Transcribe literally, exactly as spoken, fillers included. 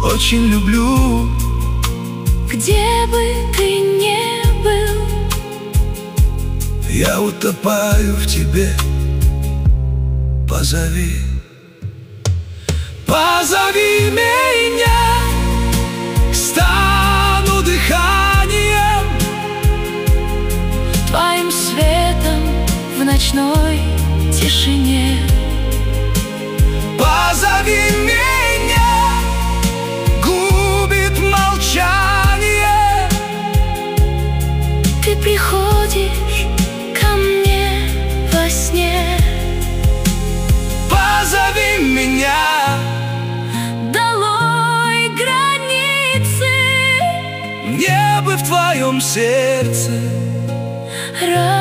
очень люблю. Где бы ты ни был, я утопаю в тебе. Позови, позови меня, стану дыханием, твоим светом в ночной тишине. Позови меня, губит молчание. Ты приходишь ко мне во сне. Позови меня, долой границы, мне бы в твоем сердце.